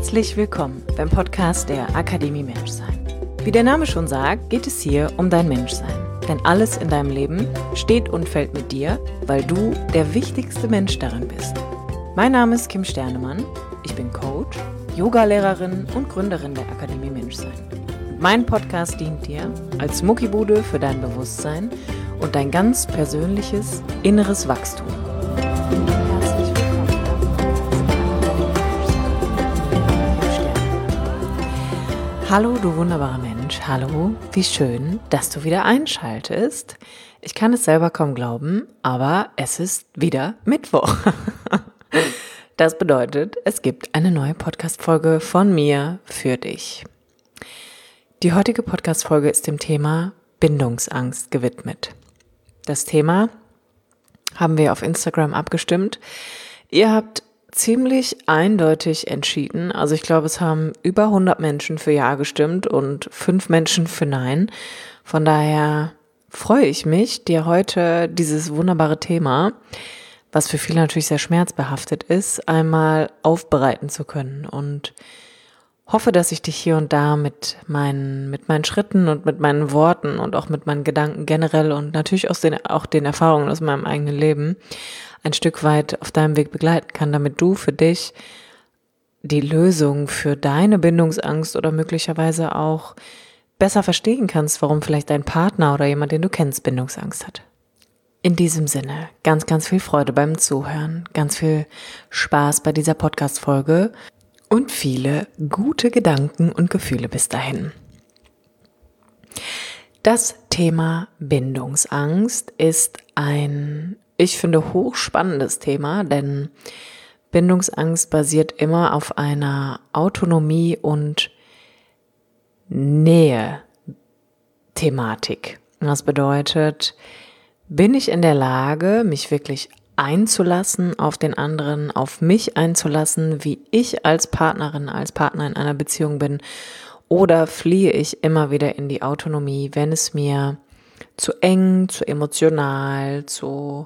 Herzlich willkommen beim Podcast der Akademie Menschsein. Wie der Name schon sagt, geht es hier um dein Menschsein. Denn alles in deinem Leben steht und fällt mit dir, weil du der wichtigste Mensch darin bist. Mein Name ist Kim Sternemann, ich bin Coach, Yogalehrerin und Gründerin der Akademie Menschsein. Mein Podcast dient dir als Muckibude für dein Bewusstsein und dein ganz persönliches inneres Wachstum. Herzlich willkommen. Hallo, du wunderbarer Mensch. Hallo, wie schön, dass du wieder einschaltest. Ich kann es selber kaum glauben, aber es ist wieder Mittwoch. Das bedeutet, es gibt eine neue Podcast-Folge von mir für dich. Die heutige Podcast-Folge ist dem Thema Bindungsangst gewidmet. Das Thema haben wir auf Instagram abgestimmt. Ihr habt ziemlich eindeutig entschieden. Also ich glaube, es haben über 100 Menschen für Ja gestimmt und 5 Menschen für Nein. Von daher freue ich mich, dir heute dieses wunderbare Thema, was für viele natürlich sehr schmerzbehaftet ist, einmal aufbereiten zu können und hoffe, dass ich dich hier und da mit meinen Schritten und mit meinen Worten und auch mit meinen Gedanken generell und natürlich auch den Erfahrungen aus meinem eigenen Leben ein Stück weit auf deinem Weg begleiten kann, damit du für dich die Lösung für deine Bindungsangst oder möglicherweise auch besser verstehen kannst, warum vielleicht dein Partner oder jemand, den du kennst, Bindungsangst hat. In diesem Sinne, ganz, ganz viel Freude beim Zuhören, ganz viel Spaß bei dieser Podcast-Folge und viele gute Gedanken und Gefühle bis dahin. Das Thema Bindungsangst ist ein, ich finde, hochspannendes Thema, denn Bindungsangst basiert immer auf einer Autonomie und Nähe-Thematik. Das bedeutet, bin ich in der Lage, mich wirklich einzulassen auf den anderen, auf mich einzulassen, wie ich als Partnerin, als Partner in einer Beziehung bin, oder fliehe ich immer wieder in die Autonomie, wenn es mir zu eng, zu emotional, zu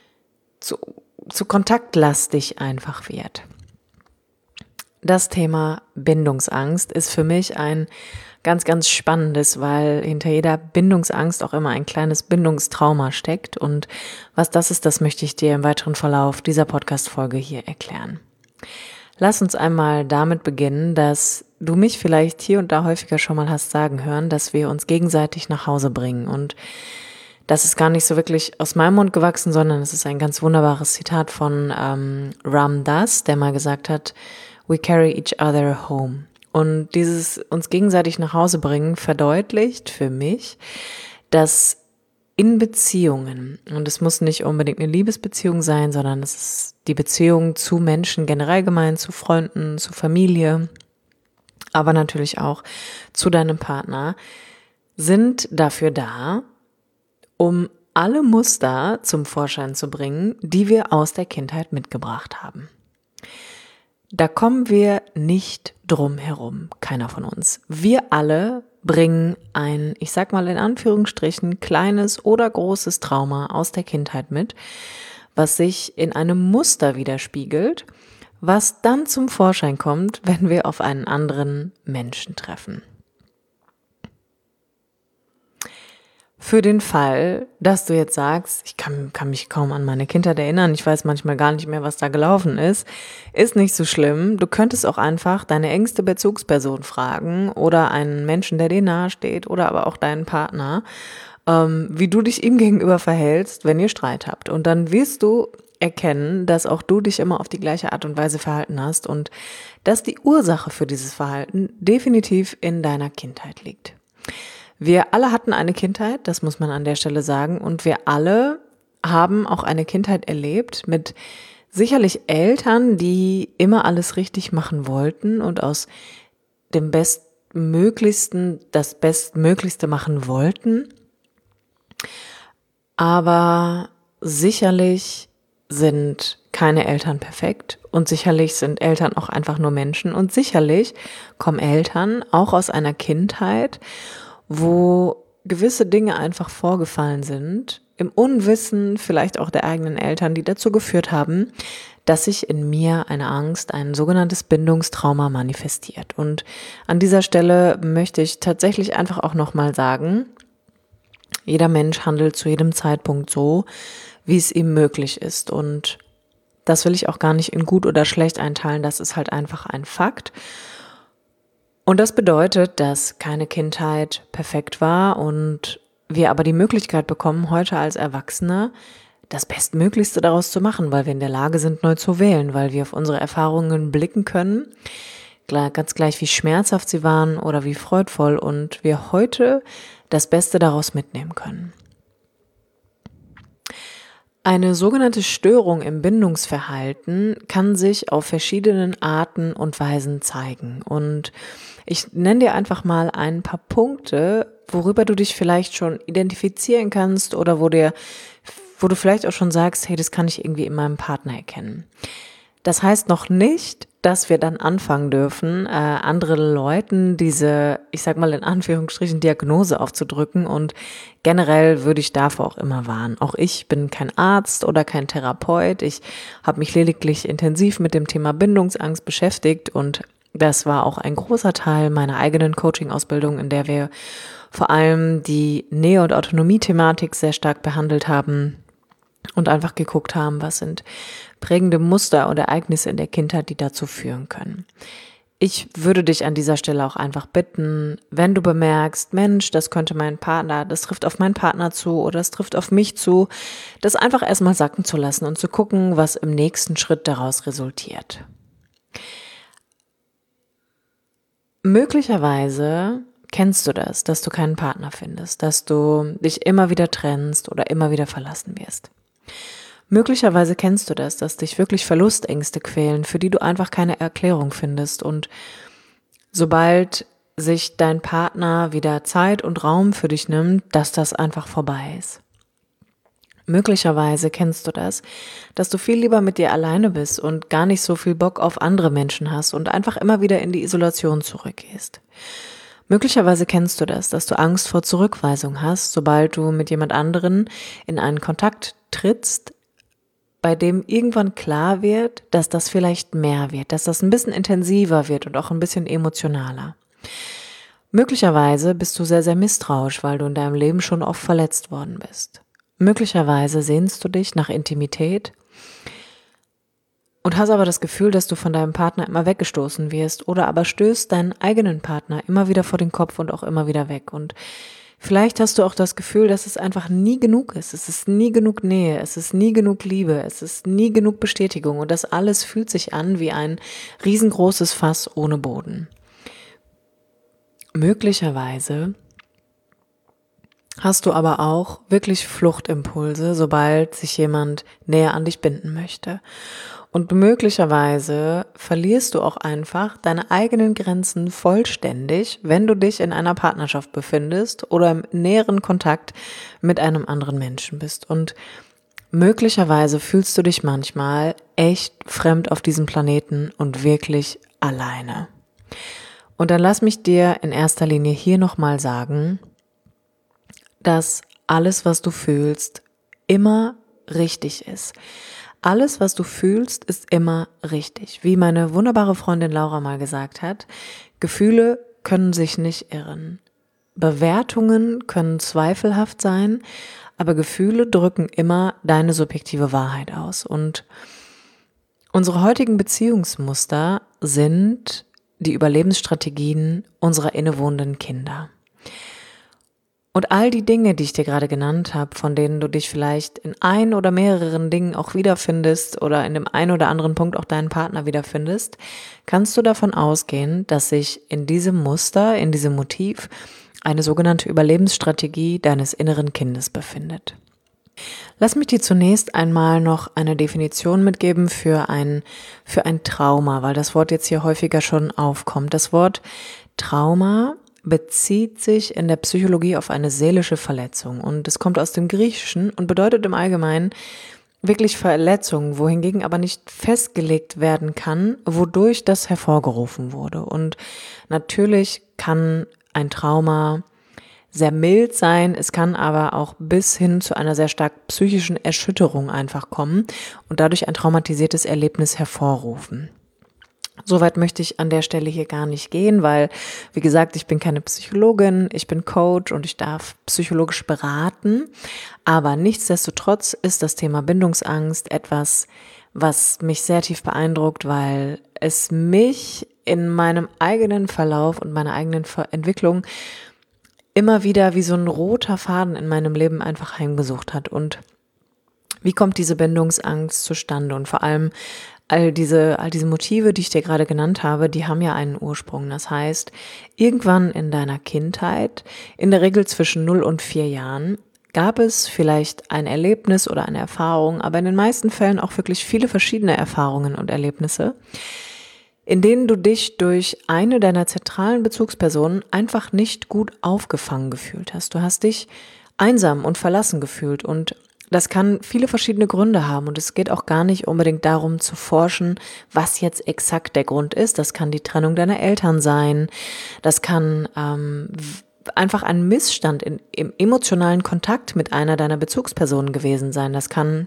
kontaktlastig einfach wird. Das Thema Bindungsangst ist für mich ein ganz, ganz spannendes, weil hinter jeder Bindungsangst auch immer ein kleines Bindungstrauma steckt. Und was das ist, das möchte ich dir im weiteren Verlauf dieser Podcast-Folge hier erklären. Lass uns einmal damit beginnen, dass du mich vielleicht hier und da häufiger schon mal hast sagen hören, dass wir uns gegenseitig nach Hause bringen. Und das ist gar nicht so wirklich aus meinem Mund gewachsen, sondern es ist ein ganz wunderbares Zitat von Ram Dass, der mal gesagt hat, "We carry each other home." Und dieses uns gegenseitig nach Hause bringen verdeutlicht für mich, dass in Beziehungen, und es muss nicht unbedingt eine Liebesbeziehung sein, sondern es ist die Beziehung zu Menschen generell gemeint, zu Freunden, zu Familie, aber natürlich auch zu deinem Partner, sind dafür da, um alle Muster zum Vorschein zu bringen, die wir aus der Kindheit mitgebracht haben. Da kommen wir nicht drum herum, keiner von uns. Wir alle bringen ein, ich sag mal in Anführungsstrichen, kleines oder großes Trauma aus der Kindheit mit, was sich in einem Muster widerspiegelt, was dann zum Vorschein kommt, wenn wir auf einen anderen Menschen treffen. Für den Fall, dass du jetzt sagst, ich kann mich kaum an meine Kindheit erinnern, ich weiß manchmal gar nicht mehr, was da gelaufen ist nicht so schlimm. Du könntest auch einfach deine engste Bezugsperson fragen oder einen Menschen, der dir nahe steht oder aber auch deinen Partner, wie du dich ihm gegenüber verhältst, wenn ihr Streit habt. Und dann wirst du erkennen, dass auch du dich immer auf die gleiche Art und Weise verhalten hast und dass die Ursache für dieses Verhalten definitiv in deiner Kindheit liegt. Wir alle hatten eine Kindheit, das muss man an der Stelle sagen, und wir alle haben auch eine Kindheit erlebt mit sicherlich Eltern, die immer alles richtig machen wollten und aus dem Bestmöglichsten das Bestmöglichste machen wollten. Aber sicherlich sind keine Eltern perfekt und sicherlich sind Eltern auch einfach nur Menschen und sicherlich kommen Eltern auch aus einer Kindheit, wo gewisse Dinge einfach vorgefallen sind, im Unwissen vielleicht auch der eigenen Eltern, die dazu geführt haben, dass sich in mir eine Angst, ein sogenanntes Bindungstrauma manifestiert. Und an dieser Stelle möchte ich tatsächlich einfach auch nochmal sagen, jeder Mensch handelt zu jedem Zeitpunkt so, wie es ihm möglich ist. Und das will ich auch gar nicht in gut oder schlecht einteilen, das ist halt einfach ein Fakt. Und das bedeutet, dass keine Kindheit perfekt war und wir aber die Möglichkeit bekommen, heute als Erwachsene das Bestmöglichste daraus zu machen, weil wir in der Lage sind, neu zu wählen, weil wir auf unsere Erfahrungen blicken können, ganz gleich wie schmerzhaft sie waren oder wie freudvoll, und wir heute das Beste daraus mitnehmen können. Eine sogenannte Störung im Bindungsverhalten kann sich auf verschiedenen Arten und Weisen zeigen. Und ich nenne dir einfach mal ein paar Punkte, worüber du dich vielleicht schon identifizieren kannst oder wo du vielleicht auch schon sagst, hey, das kann ich irgendwie in meinem Partner erkennen. Das heißt noch nicht, dass wir dann anfangen dürfen, andere Leuten diese, ich sag mal in Anführungsstrichen, Diagnose aufzudrücken, und generell würde ich davor auch immer warnen. Auch ich bin kein Arzt oder kein Therapeut. Ich habe mich lediglich intensiv mit dem Thema Bindungsangst beschäftigt, und das war auch ein großer Teil meiner eigenen Coaching-Ausbildung, in der wir vor allem die Nähe- und Autonomie-Thematik sehr stark behandelt haben und einfach geguckt haben, was sind prägende Muster oder Ereignisse in der Kindheit, die dazu führen können. Ich würde dich an dieser Stelle auch einfach bitten, wenn du bemerkst, Mensch, das könnte mein Partner, das trifft auf meinen Partner zu oder das trifft auf mich zu, das einfach erstmal sacken zu lassen und zu gucken, was im nächsten Schritt daraus resultiert. Möglicherweise kennst du das, dass du keinen Partner findest, dass du dich immer wieder trennst oder immer wieder verlassen wirst. Möglicherweise kennst du das, dass dich wirklich Verlustängste quälen, für die du einfach keine Erklärung findest, und sobald sich dein Partner wieder Zeit und Raum für dich nimmt, dass das einfach vorbei ist. Möglicherweise kennst du das, dass du viel lieber mit dir alleine bist und gar nicht so viel Bock auf andere Menschen hast und einfach immer wieder in die Isolation zurückgehst. Möglicherweise kennst du das, dass du Angst vor Zurückweisung hast, sobald du mit jemand anderen in einen Kontakt trittst, bei dem irgendwann klar wird, dass das vielleicht mehr wird, dass das ein bisschen intensiver wird und auch ein bisschen emotionaler. Möglicherweise bist du sehr, sehr misstrauisch, weil du in deinem Leben schon oft verletzt worden bist. Möglicherweise sehnst du dich nach Intimität und hast aber das Gefühl, dass du von deinem Partner immer weggestoßen wirst, oder aber stößt deinen eigenen Partner immer wieder vor den Kopf und auch immer wieder weg. Und vielleicht hast du auch das Gefühl, dass es einfach nie genug ist. Es ist nie genug Nähe, es ist nie genug Liebe, es ist nie genug Bestätigung, und das alles fühlt sich an wie ein riesengroßes Fass ohne Boden. Möglicherweise hast du aber auch wirklich Fluchtimpulse, sobald sich jemand näher an dich binden möchte. Und möglicherweise verlierst du auch einfach deine eigenen Grenzen vollständig, wenn du dich in einer Partnerschaft befindest oder im näheren Kontakt mit einem anderen Menschen bist. Und möglicherweise fühlst du dich manchmal echt fremd auf diesem Planeten und wirklich alleine. Und dann lass mich dir in erster Linie hier nochmal sagen, dass alles, was du fühlst, immer richtig ist. Alles, was du fühlst, ist immer richtig. Wie meine wunderbare Freundin Laura mal gesagt hat, Gefühle können sich nicht irren. Bewertungen können zweifelhaft sein, aber Gefühle drücken immer deine subjektive Wahrheit aus. Und unsere heutigen Beziehungsmuster sind die Überlebensstrategien unserer innewohnenden Kinder. Und all die Dinge, die ich dir gerade genannt habe, von denen du dich vielleicht in ein oder mehreren Dingen auch wiederfindest oder in dem einen oder anderen Punkt auch deinen Partner wiederfindest, kannst du davon ausgehen, dass sich in diesem Muster, in diesem Motiv eine sogenannte Überlebensstrategie deines inneren Kindes befindet. Lass mich dir zunächst einmal noch eine Definition mitgeben für ein Trauma, weil das Wort jetzt hier häufiger schon aufkommt. Das Wort Trauma bezieht sich in der Psychologie auf eine seelische Verletzung, und es kommt aus dem Griechischen und bedeutet im Allgemeinen wirklich Verletzung, wohingegen aber nicht festgelegt werden kann, wodurch das hervorgerufen wurde. Und natürlich kann ein Trauma sehr mild sein, es kann aber auch bis hin zu einer sehr stark psychischen Erschütterung einfach kommen und dadurch ein traumatisiertes Erlebnis hervorrufen. Soweit möchte ich an der Stelle hier gar nicht gehen, weil, wie gesagt, ich bin keine Psychologin, ich bin Coach und ich darf psychologisch beraten. Aber nichtsdestotrotz ist das Thema Bindungsangst etwas, was mich sehr tief beeindruckt, weil es mich in meinem eigenen Verlauf und meiner eigenen Entwicklung immer wieder wie so ein roter Faden in meinem Leben einfach heimgesucht hat. Und wie kommt diese Bindungsangst zustande? Und vor allem all diese Motive, die ich dir gerade genannt habe, die haben ja einen Ursprung. Das heißt, irgendwann in deiner Kindheit, in der Regel zwischen 0 und 4 Jahren, gab es vielleicht ein Erlebnis oder eine Erfahrung, aber in den meisten Fällen auch wirklich viele verschiedene Erfahrungen und Erlebnisse, in denen du dich durch eine deiner zentralen Bezugspersonen einfach nicht gut aufgefangen gefühlt hast. Du hast dich einsam und verlassen gefühlt und das kann viele verschiedene Gründe haben und es geht auch gar nicht unbedingt darum zu forschen, was jetzt exakt der Grund ist. Das kann die Trennung deiner Eltern sein, das kann einfach ein Missstand im emotionalen Kontakt mit einer deiner Bezugspersonen gewesen sein. Das kann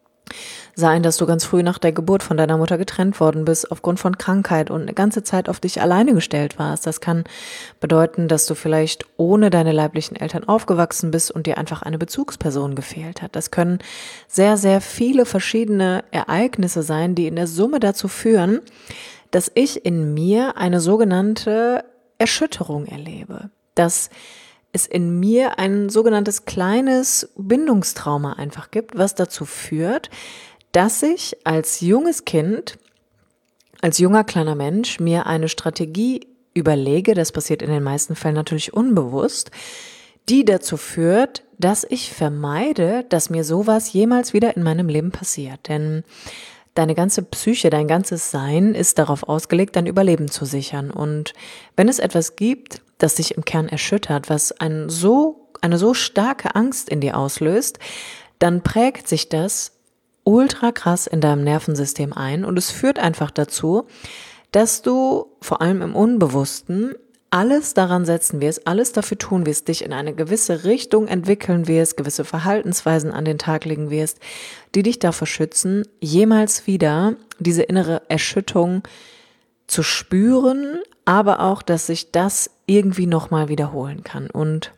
sein, dass du ganz früh nach der Geburt von deiner Mutter getrennt worden bist aufgrund von Krankheit und eine ganze Zeit auf dich alleine gestellt warst. Das kann bedeuten, dass du vielleicht ohne deine leiblichen Eltern aufgewachsen bist und dir einfach eine Bezugsperson gefehlt hat. Das können sehr, sehr viele verschiedene Ereignisse sein, die in der Summe dazu führen, dass ich in mir eine sogenannte Erschütterung erlebe. Dass es in mir ein sogenanntes kleines Bindungstrauma einfach gibt, was dazu führt, dass ich als junges Kind, als junger kleiner Mensch mir eine Strategie überlege, das passiert in den meisten Fällen natürlich unbewusst, die dazu führt, dass ich vermeide, dass mir sowas jemals wieder in meinem Leben passiert. Denn deine ganze Psyche, dein ganzes Sein ist darauf ausgelegt, dein Überleben zu sichern. Und wenn es etwas gibt, das dich im Kern erschüttert, was eine so starke Angst in dir auslöst, dann prägt sich das ultra krass in deinem Nervensystem ein und es führt einfach dazu, dass du vor allem im Unbewussten alles daran setzen wirst, alles dafür tun wirst, dich in eine gewisse Richtung entwickeln wirst, gewisse Verhaltensweisen an den Tag legen wirst, die dich davor schützen, jemals wieder diese innere Erschütterung zu spüren, aber auch, dass sich das irgendwie nochmal wiederholen kann. Und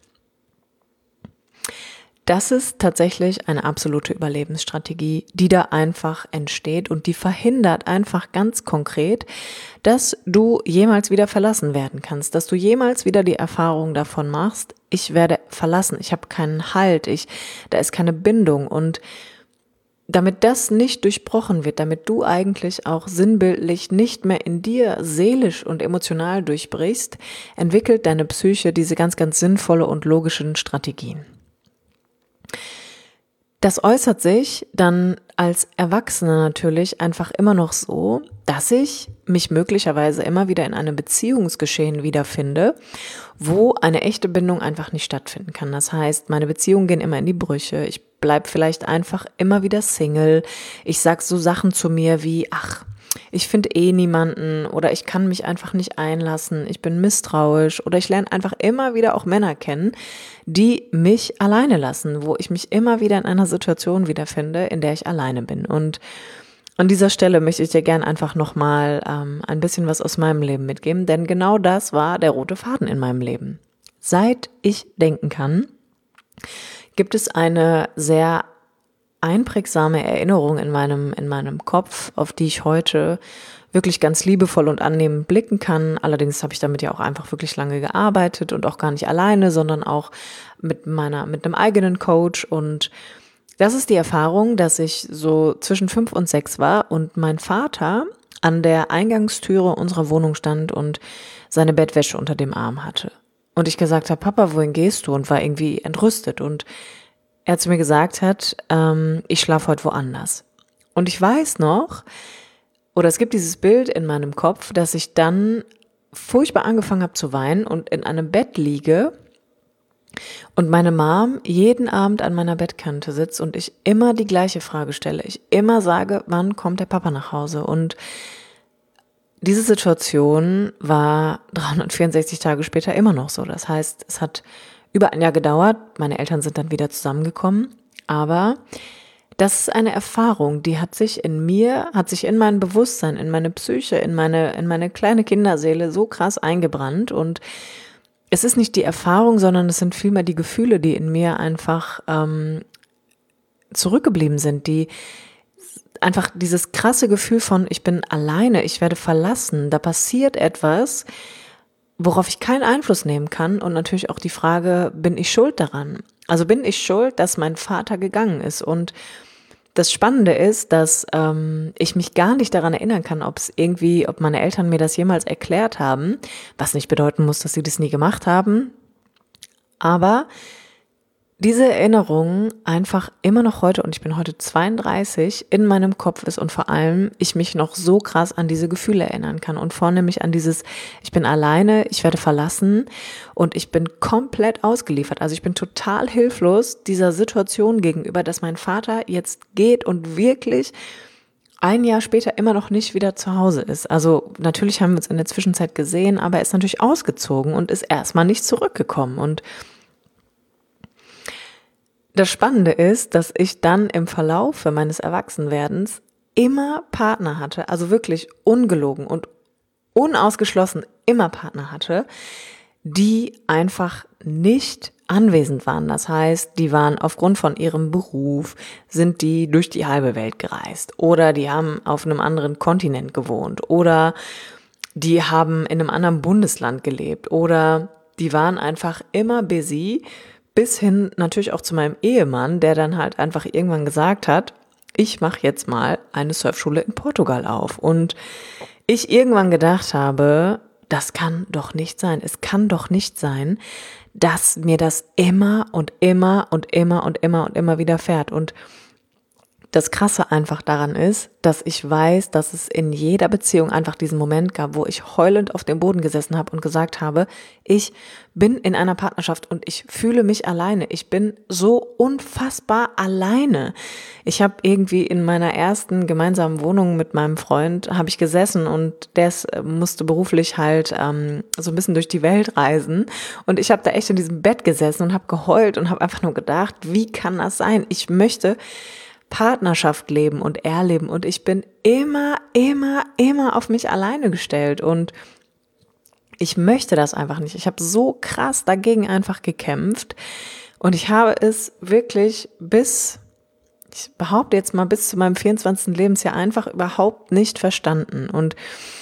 das ist tatsächlich eine absolute Überlebensstrategie, die da einfach entsteht und die verhindert einfach ganz konkret, dass du jemals wieder verlassen werden kannst, dass du jemals wieder die Erfahrung davon machst, ich werde verlassen, ich habe keinen Halt, da ist keine Bindung. Und damit das nicht durchbrochen wird, damit du eigentlich auch sinnbildlich nicht mehr in dir seelisch und emotional durchbrichst, entwickelt deine Psyche diese ganz, ganz sinnvolle und logischen Strategien. Das äußert sich dann als Erwachsener natürlich einfach immer noch so, dass ich mich möglicherweise immer wieder in einem Beziehungsgeschehen wiederfinde, wo eine echte Bindung einfach nicht stattfinden kann. Das heißt, meine Beziehungen gehen immer in die Brüche. Ich bleib vielleicht einfach immer wieder Single. Ich sag so Sachen zu mir wie, ach, ich finde niemanden oder ich kann mich einfach nicht einlassen, ich bin misstrauisch oder ich lerne einfach immer wieder auch Männer kennen, die mich alleine lassen, wo ich mich immer wieder in einer Situation wiederfinde, in der ich alleine bin. Und an dieser Stelle möchte ich dir gern einfach nochmal ein bisschen was aus meinem Leben mitgeben, denn genau das war der rote Faden in meinem Leben. Seit ich denken kann, gibt es eine sehr einprägsame Erinnerung in meinem Kopf, auf die ich heute wirklich ganz liebevoll und annehmend blicken kann. Allerdings habe ich damit ja auch einfach wirklich lange gearbeitet und auch gar nicht alleine, sondern auch mit einem eigenen Coach. Und das ist die Erfahrung, dass ich so zwischen 5 und 6 war und mein Vater an der Eingangstüre unserer Wohnung stand und seine Bettwäsche unter dem Arm hatte. Und ich gesagt habe, Papa, wohin gehst du? Und war irgendwie entrüstet und er zu mir gesagt hat, ich schlafe heute woanders. Und ich weiß noch, oder es gibt dieses Bild in meinem Kopf, dass ich dann furchtbar angefangen habe zu weinen und in einem Bett liege und meine Mom jeden Abend an meiner Bettkante sitzt und ich immer die gleiche Frage stelle. Ich immer sage, wann kommt der Papa nach Hause? Und diese Situation war 364 Tage später immer noch so. Das heißt, es hat über ein Jahr gedauert. Meine Eltern sind dann wieder zusammengekommen. Aber das ist eine Erfahrung, die hat sich in mir, hat sich in mein Bewusstsein, in meine Psyche, in meine kleine Kinderseele so krass eingebrannt. Und es ist nicht die Erfahrung, sondern es sind vielmehr die Gefühle, die in mir einfach zurückgeblieben sind, die einfach dieses krasse Gefühl von, ich bin alleine, ich werde verlassen, da passiert etwas, worauf ich keinen Einfluss nehmen kann, und natürlich auch die Frage, bin ich schuld daran? Also bin ich schuld, dass mein Vater gegangen ist? Und das Spannende ist, dass ich mich gar nicht daran erinnern kann, ob meine Eltern mir das jemals erklärt haben, was nicht bedeuten muss, dass sie das nie gemacht haben, aber diese Erinnerung einfach immer noch heute, und ich bin heute 32, in meinem Kopf ist, und vor allem ich mich noch so krass an diese Gefühle erinnern kann und vornehmlich an dieses, ich bin alleine, ich werde verlassen und ich bin komplett ausgeliefert. Also ich bin total hilflos dieser Situation gegenüber, dass mein Vater jetzt geht und wirklich ein Jahr später immer noch nicht wieder zu Hause ist. Also natürlich haben wir uns in der Zwischenzeit gesehen, aber er ist natürlich ausgezogen und ist erstmal nicht zurückgekommen. Und das Spannende ist, dass ich dann im Verlaufe meines Erwachsenwerdens immer Partner hatte, also wirklich ungelogen und unausgeschlossen immer Partner hatte, die einfach nicht anwesend waren. Das heißt, die waren aufgrund von ihrem Beruf, sind die durch die halbe Welt gereist, oder die haben auf einem anderen Kontinent gewohnt, oder die haben in einem anderen Bundesland gelebt, oder die waren einfach immer busy, bis hin natürlich auch zu meinem Ehemann, der dann halt einfach irgendwann gesagt hat, ich mache jetzt mal eine Surfschule in Portugal auf. Und ich irgendwann gedacht habe, das kann doch nicht sein. Es kann doch nicht sein, dass mir das immer und immer und immer und immer und immer widerfährt. Und das Krasse einfach daran ist, dass ich weiß, dass es in jeder Beziehung einfach diesen Moment gab, wo ich heulend auf dem Boden gesessen habe und gesagt habe, ich bin in einer Partnerschaft und ich fühle mich alleine. Ich bin so unfassbar alleine. Ich habe irgendwie in meiner ersten gemeinsamen Wohnung mit meinem Freund habe ich gesessen, und der musste beruflich halt so ein bisschen durch die Welt reisen, und ich habe da echt in diesem Bett gesessen und habe geheult und habe einfach nur gedacht, wie kann das sein? Ich möchte Partnerschaft leben und erleben, und ich bin immer auf mich alleine gestellt, und ich möchte das einfach nicht. Ich habe so krass dagegen einfach gekämpft, und ich habe es wirklich ich behaupte jetzt mal, bis zu meinem 24. Lebensjahr einfach überhaupt nicht verstanden, und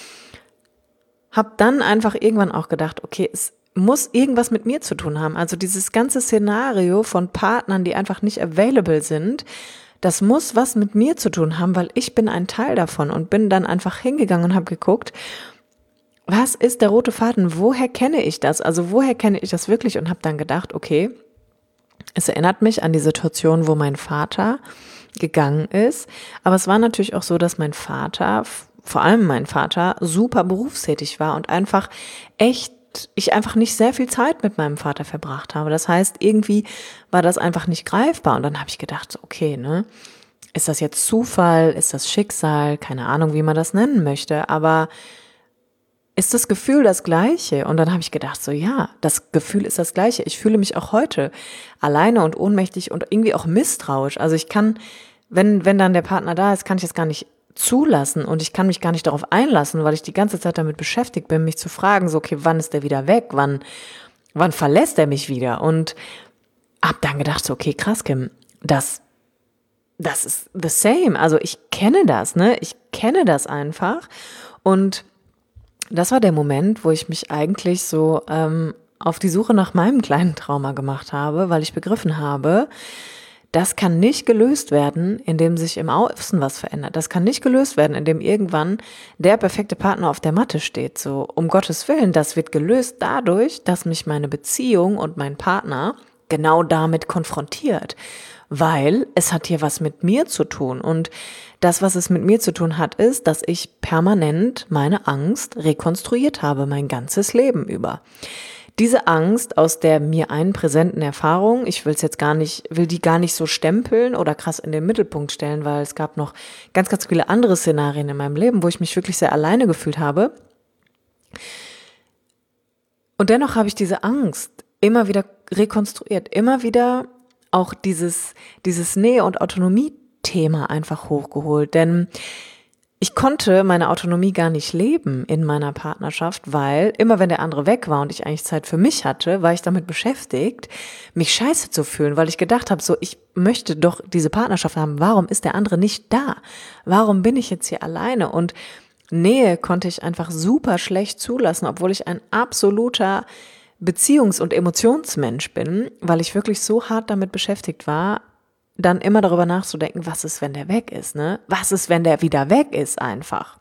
habe dann einfach irgendwann auch gedacht, okay, es muss irgendwas mit mir zu tun haben. Also dieses ganze Szenario von Partnern, die einfach nicht available sind, das muss was mit mir zu tun haben, weil ich bin ein Teil davon, und bin dann einfach hingegangen und habe geguckt, was ist der rote Faden? Woher kenne ich das? Also woher kenne ich das wirklich? Und habe dann gedacht, okay, es erinnert mich an die Situation, wo mein Vater gegangen ist. Aber es war natürlich auch so, dass mein Vater, vor allem mein Vater, super berufstätig war und ich einfach nicht sehr viel Zeit mit meinem Vater verbracht habe. Das heißt, irgendwie war das einfach nicht greifbar. Und dann habe ich gedacht, so, okay, ne, ist das jetzt Zufall? Ist das Schicksal? Keine Ahnung, wie man das nennen möchte. Aber ist das Gefühl das gleiche? Und dann habe ich gedacht, so ja, das Gefühl ist das gleiche. Ich fühle mich auch heute alleine und ohnmächtig und irgendwie auch misstrauisch. Also ich kann, wenn dann der Partner da ist, kann ich es gar nicht zulassen, und ich kann mich gar nicht darauf einlassen, weil ich die ganze Zeit damit beschäftigt bin, mich zu fragen, so okay, wann ist der wieder weg? Wann verlässt er mich wieder? Und hab dann gedacht, so okay, krass, Kim, das ist the same. Also ich kenne das, ne? Ich kenne das einfach. Und das war der Moment, wo ich mich eigentlich so auf die Suche nach meinem kleinen Trauma gemacht habe, weil ich begriffen habe, das kann nicht gelöst werden, indem sich im Außen was verändert. Das kann nicht gelöst werden, indem irgendwann der perfekte Partner auf der Matte steht. So, um Gottes Willen, das wird gelöst dadurch, dass mich meine Beziehung und mein Partner genau damit konfrontiert. Weil es hat hier was mit mir zu tun. Und das, was es mit mir zu tun hat, ist, dass ich permanent meine Angst rekonstruiert habe, mein ganzes Leben über. Diese Angst aus der mir einen präsenten Erfahrung, ich will die gar nicht so stempeln oder krass in den Mittelpunkt stellen, weil es gab noch ganz, ganz viele andere Szenarien in meinem Leben, wo ich mich wirklich sehr alleine gefühlt habe. Und dennoch habe ich diese Angst immer wieder rekonstruiert, immer wieder auch dieses Nähe- und Autonomie-Thema einfach hochgeholt, denn ich konnte meine Autonomie gar nicht leben in meiner Partnerschaft, weil immer wenn der andere weg war und ich eigentlich Zeit für mich hatte, war ich damit beschäftigt, mich scheiße zu fühlen, weil ich gedacht habe, so, ich möchte doch diese Partnerschaft haben. Warum ist der andere nicht da? Warum bin ich jetzt hier alleine? Und Nähe konnte ich einfach super schlecht zulassen, obwohl ich ein absoluter Beziehungs- und Emotionsmensch bin, weil ich wirklich so hart damit beschäftigt war, dann immer darüber nachzudenken, was ist, wenn der weg ist, ne? Was ist, wenn der wieder weg ist einfach?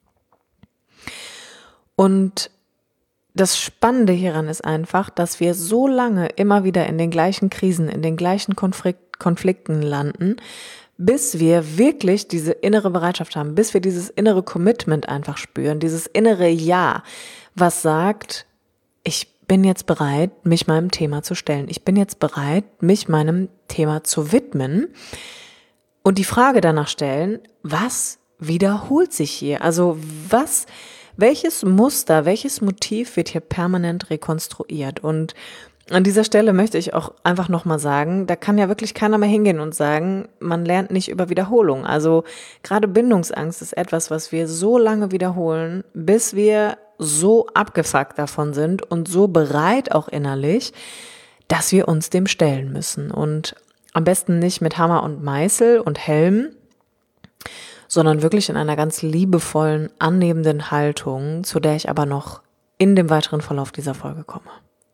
Und das Spannende hieran ist einfach, dass wir so lange immer wieder in den gleichen Krisen, in den gleichen Konflikten landen, bis wir wirklich diese innere Bereitschaft haben, bis wir dieses innere Commitment einfach spüren, dieses innere Ja, was sagt, ich bin jetzt bereit, mich meinem Thema zu stellen. Ich bin jetzt bereit, mich meinem Thema zu widmen und die Frage danach stellen, was wiederholt sich hier? Also welches Muster, welches Motiv wird hier permanent rekonstruiert? Und an dieser Stelle möchte ich auch einfach nochmal sagen, da kann ja wirklich keiner mehr hingehen und sagen, man lernt nicht über Wiederholung. Also gerade Bindungsangst ist etwas, was wir so lange wiederholen, bis wir so abgefuckt davon sind und so bereit auch innerlich, dass wir uns dem stellen müssen. Und am besten nicht mit Hammer und Meißel und Helm, sondern wirklich in einer ganz liebevollen, annehmenden Haltung, zu der ich aber noch in dem weiteren Verlauf dieser Folge komme.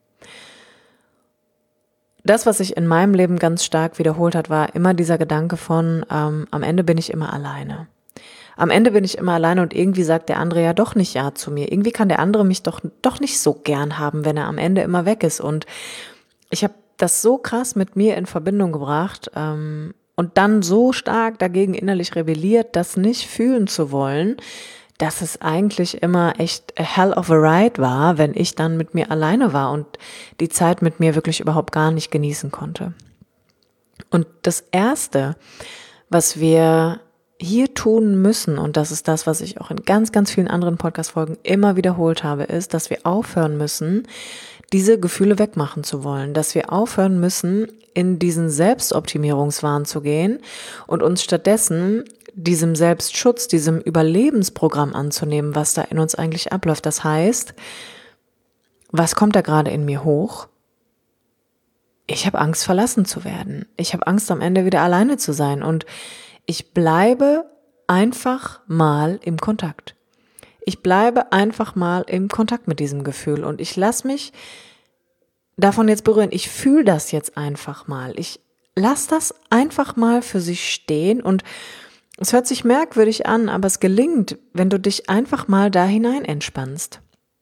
Das, was sich in meinem Leben ganz stark wiederholt hat, war immer dieser Gedanke von, am Ende bin ich immer alleine. Am Ende bin ich immer alleine und irgendwie sagt der andere ja doch nicht Ja zu mir. Irgendwie kann der andere mich doch nicht so gern haben, wenn er am Ende immer weg ist. Und ich habe das so krass mit mir in Verbindung gebracht und dann so stark dagegen innerlich rebelliert, das nicht fühlen zu wollen, dass es eigentlich immer echt a hell of a ride war, wenn ich dann mit mir alleine war und die Zeit mit mir wirklich überhaupt gar nicht genießen konnte. Und das Erste, was wir hier tun müssen, und das ist das, was ich auch in ganz, ganz vielen anderen Podcast-Folgen immer wiederholt habe, ist, dass wir aufhören müssen, diese Gefühle wegmachen zu wollen, dass wir aufhören müssen, in diesen Selbstoptimierungswahn zu gehen und uns stattdessen diesem Selbstschutz, diesem Überlebensprogramm anzunehmen, was da in uns eigentlich abläuft. Das heißt, was kommt da gerade in mir hoch? Ich habe Angst, verlassen zu werden. Ich habe Angst, am Ende wieder alleine zu sein und ich bleibe einfach mal im Kontakt. Ich bleibe einfach mal im Kontakt mit diesem Gefühl und ich lasse mich davon jetzt berühren. Ich fühle das jetzt einfach mal. Ich lasse das einfach mal für sich stehen und es hört sich merkwürdig an, aber es gelingt, wenn du dich einfach mal da hinein entspannst.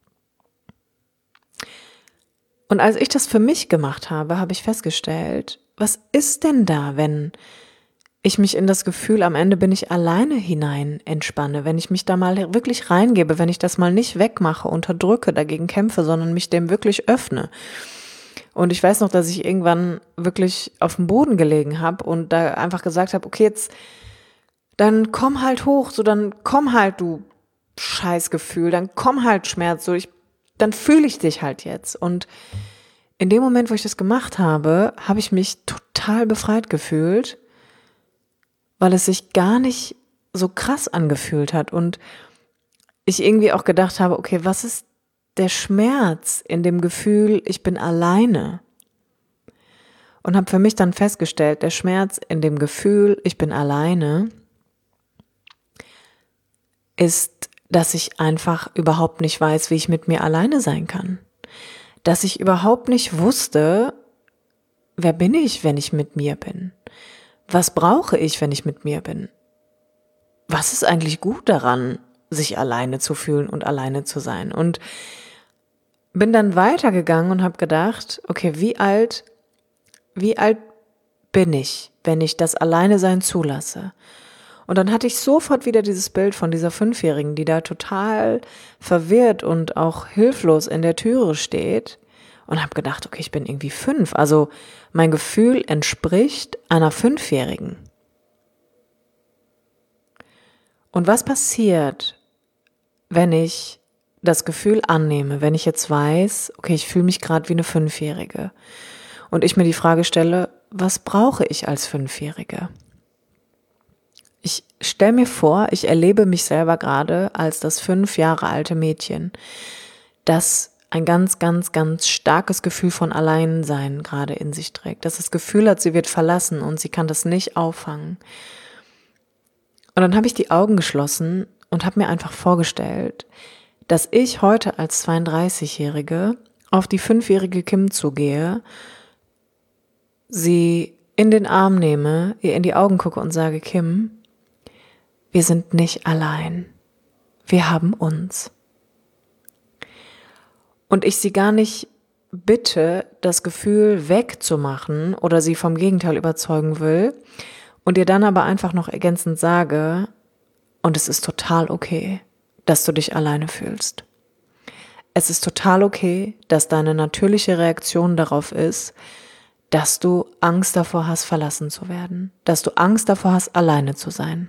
Und als ich das für mich gemacht habe, habe ich festgestellt, was ist denn da, wenn ich mich in das Gefühl, am Ende bin ich alleine hinein entspanne, wenn ich mich da mal wirklich reingebe, wenn ich das mal nicht wegmache, unterdrücke, dagegen kämpfe, sondern mich dem wirklich öffne. Und ich weiß noch, dass ich irgendwann wirklich auf dem Boden gelegen habe und da einfach gesagt habe, okay, jetzt, dann komm halt hoch, so dann komm halt, du Scheißgefühl, dann komm halt Schmerz, so dann fühle ich dich halt jetzt. Und in dem Moment, wo ich das gemacht habe, habe ich mich total befreit gefühlt, weil es sich gar nicht so krass angefühlt hat und ich irgendwie auch gedacht habe, okay, was ist der Schmerz in dem Gefühl, ich bin alleine? Und habe für mich dann festgestellt, der Schmerz in dem Gefühl, ich bin alleine, ist, dass ich einfach überhaupt nicht weiß, wie ich mit mir alleine sein kann. Dass ich überhaupt nicht wusste, wer bin ich, wenn ich mit mir bin? Was brauche ich, wenn ich mit mir bin? Was ist eigentlich gut daran, sich alleine zu fühlen und alleine zu sein? Und bin dann weitergegangen und habe gedacht, okay, wie alt bin ich, wenn ich das Alleinesein zulasse? Und dann hatte ich sofort wieder dieses Bild von dieser 5-Jährigen, die da total verwirrt und auch hilflos in der Türe steht und habe gedacht, okay, ich bin irgendwie 5. Also mein Gefühl entspricht einer 5-Jährigen. Und was passiert, wenn ich das Gefühl annehme, wenn ich jetzt weiß, okay, ich fühle mich gerade wie eine Fünfjährige und ich mir die Frage stelle, was brauche ich als Fünfjährige? Ich stelle mir vor, ich erlebe mich selber gerade als das 5 Jahre alte Mädchen, das ein ganz, ganz, ganz starkes Gefühl von Alleinsein gerade in sich trägt, dass das Gefühl hat, sie wird verlassen und sie kann das nicht auffangen. Und dann habe ich die Augen geschlossen und habe mir einfach vorgestellt, dass ich heute als 32-Jährige auf die 5-jährige Kim zugehe, sie in den Arm nehme, ihr in die Augen gucke und sage, Kim, wir sind nicht allein. Wir haben uns. Und ich sie gar nicht bitte, das Gefühl wegzumachen oder sie vom Gegenteil überzeugen will und ihr dann aber einfach noch ergänzend sage, und es ist total okay, dass du dich alleine fühlst. Es ist total okay, dass deine natürliche Reaktion darauf ist, dass du Angst davor hast, verlassen zu werden, dass du Angst davor hast, alleine zu sein.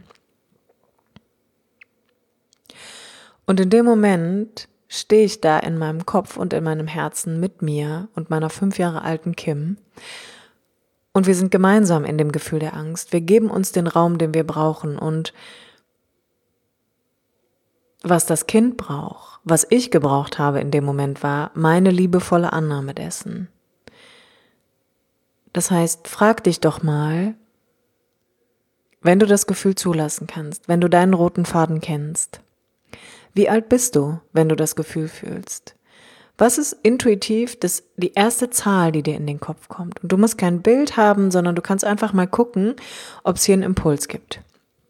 Und in dem Moment stehe ich da in meinem Kopf und in meinem Herzen mit mir und meiner 5 Jahre alten Kim und wir sind gemeinsam in dem Gefühl der Angst. Wir geben uns den Raum, den wir brauchen und was das Kind braucht, was ich gebraucht habe in dem Moment war, meine liebevolle Annahme dessen. Das heißt, frag dich doch mal, wenn du das Gefühl zulassen kannst, wenn du deinen roten Faden kennst, wie alt bist du, wenn du das Gefühl fühlst? Was ist intuitiv die erste Zahl, die dir in den Kopf kommt? Und du musst kein Bild haben, sondern du kannst einfach mal gucken, ob es hier einen Impuls gibt.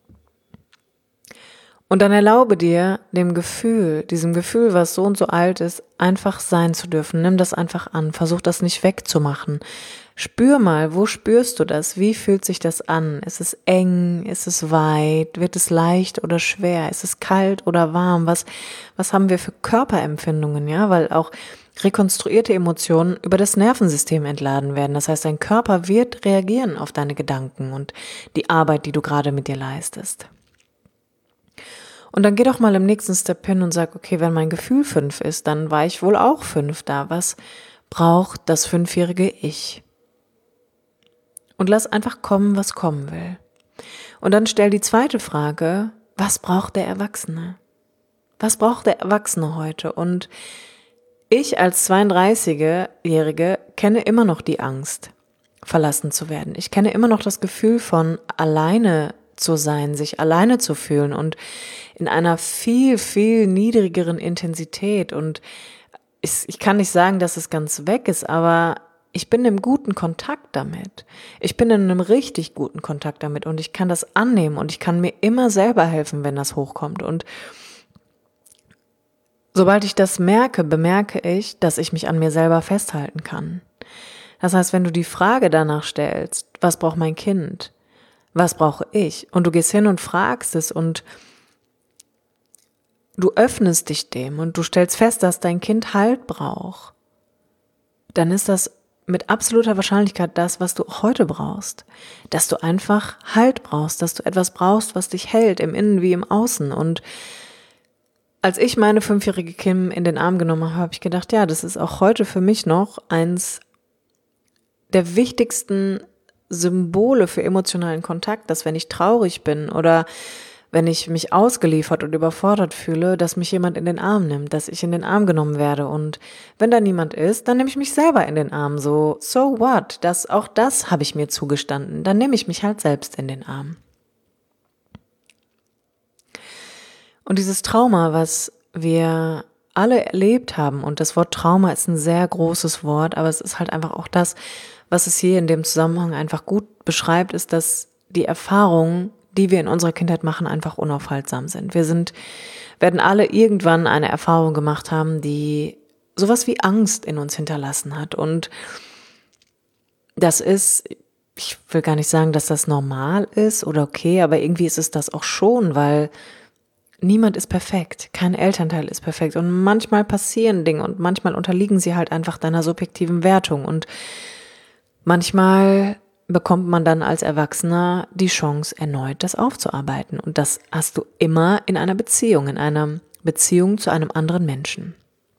Und dann erlaube dir, diesem Gefühl, was so und so alt ist, einfach sein zu dürfen. Nimm das einfach an, versuch das nicht wegzumachen. Spür mal, wo spürst du das? Wie fühlt sich das an? Ist es eng? Ist es weit? Wird es leicht oder schwer? Ist es kalt oder warm? Was haben wir für Körperempfindungen? Ja, weil auch rekonstruierte Emotionen über das Nervensystem entladen werden. Das heißt, dein Körper wird reagieren auf deine Gedanken und die Arbeit, die du gerade mit dir leistest. Und dann geh doch mal im nächsten Step hin und sag, okay, wenn mein Gefühl 5 ist, dann war ich wohl auch 5 da. Was braucht das 5-jährige Ich? Und lass einfach kommen, was kommen will. Und dann stell die zweite Frage, was braucht der Erwachsene? Was braucht der Erwachsene heute? Und ich als 32-Jährige kenne immer noch die Angst, verlassen zu werden. Ich kenne immer noch das Gefühl von alleine zu sein, sich alleine zu fühlen und in einer viel, viel niedrigeren Intensität. Und ich kann nicht sagen, dass es ganz weg ist, aber ich bin im guten Kontakt damit. Ich bin in einem richtig guten Kontakt damit und ich kann das annehmen und ich kann mir immer selber helfen, wenn das hochkommt. Und sobald ich das merke, bemerke ich, dass ich mich an mir selber festhalten kann. Das heißt, wenn du die Frage danach stellst, was braucht mein Kind? Was brauche ich? Und du gehst hin und fragst es und du öffnest dich dem und du stellst fest, dass dein Kind Halt braucht, dann ist das mit absoluter Wahrscheinlichkeit das, was du auch heute brauchst. Dass du einfach Halt brauchst, dass du etwas brauchst, was dich hält, im Innen wie im Außen. Und als ich meine 5-jährige Kim in den Arm genommen habe, habe ich gedacht, ja, das ist auch heute für mich noch eins der wichtigsten Symbole für emotionalen Kontakt, dass wenn ich traurig bin oder wenn ich mich ausgeliefert und überfordert fühle, dass mich jemand in den Arm nimmt, dass ich in den Arm genommen werde. Und wenn da niemand ist, dann nehme ich mich selber in den Arm. So what? Auch das habe ich mir zugestanden. Dann nehme ich mich halt selbst in den Arm. Und dieses Trauma, was wir alle erlebt haben, und das Wort Trauma ist ein sehr großes Wort, aber es ist halt einfach auch das, was es hier in dem Zusammenhang einfach gut beschreibt, ist, dass die Erfahrungen, die wir in unserer Kindheit machen, einfach unaufhaltsam sind. Wir werden alle irgendwann eine Erfahrung gemacht haben, die sowas wie Angst in uns hinterlassen hat. Und das ist, ich will gar nicht sagen, dass das normal ist oder okay, aber irgendwie ist es das auch schon, weil niemand ist perfekt, kein Elternteil ist perfekt und manchmal passieren Dinge und manchmal unterliegen sie halt einfach deiner subjektiven Wertung und manchmal bekommt man dann als Erwachsener die Chance, erneut das aufzuarbeiten. Und das hast du immer in einer Beziehung, in einer Beziehung zu einem anderen Menschen.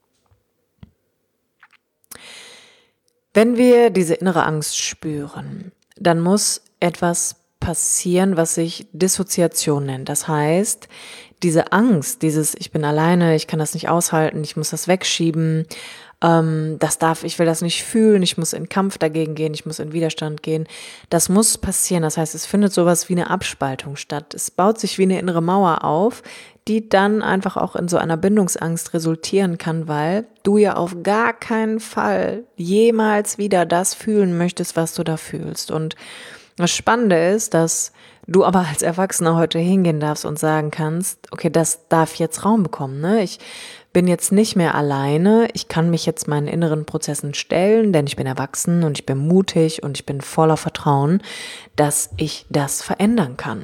Wenn wir diese innere Angst spüren, dann muss etwas passieren, was sich Dissoziation nennt. Das heißt, diese Angst, dieses ich bin alleine, ich kann das nicht aushalten, ich muss das wegschieben, ich will das nicht fühlen, ich muss in Kampf dagegen gehen, ich muss in Widerstand gehen. Das muss passieren. Das heißt, es findet sowas wie eine Abspaltung statt. Es baut sich wie eine innere Mauer auf, die dann einfach auch in so einer Bindungsangst resultieren kann, weil du ja auf gar keinen Fall jemals wieder das fühlen möchtest, was du da fühlst. Und das Spannende ist, dass du aber als Erwachsener heute hingehen darfst und sagen kannst, okay, das darf jetzt Raum bekommen, ne? Ich bin jetzt nicht mehr alleine, ich kann mich jetzt meinen inneren Prozessen stellen, denn ich bin erwachsen und ich bin mutig und ich bin voller Vertrauen, dass ich das verändern kann.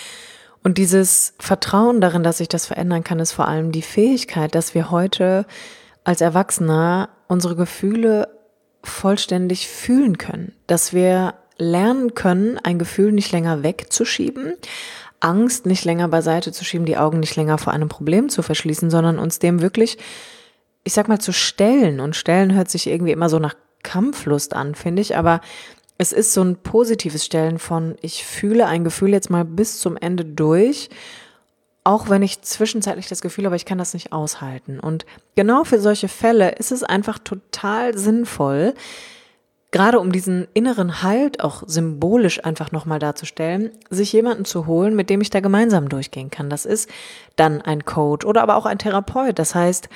Und dieses Vertrauen darin, dass ich das verändern kann, ist vor allem die Fähigkeit, dass wir heute als Erwachsener unsere Gefühle vollständig fühlen können, dass wir lernen können, ein Gefühl nicht länger wegzuschieben, Angst nicht länger beiseite zu schieben, die Augen nicht länger vor einem Problem zu verschließen, sondern uns dem wirklich, ich sag mal, zu stellen. Und stellen hört sich irgendwie immer so nach Kampflust an, finde ich, aber es ist so ein positives Stellen von, ich fühle ein Gefühl jetzt mal bis zum Ende durch, auch wenn ich zwischenzeitlich das Gefühl habe, ich kann das nicht aushalten. Und genau für solche Fälle ist es einfach total sinnvoll, gerade um diesen inneren Halt auch symbolisch einfach nochmal darzustellen, sich jemanden zu holen, mit dem ich da gemeinsam durchgehen kann. Das ist dann ein Coach oder aber auch ein Therapeut. Das heißt,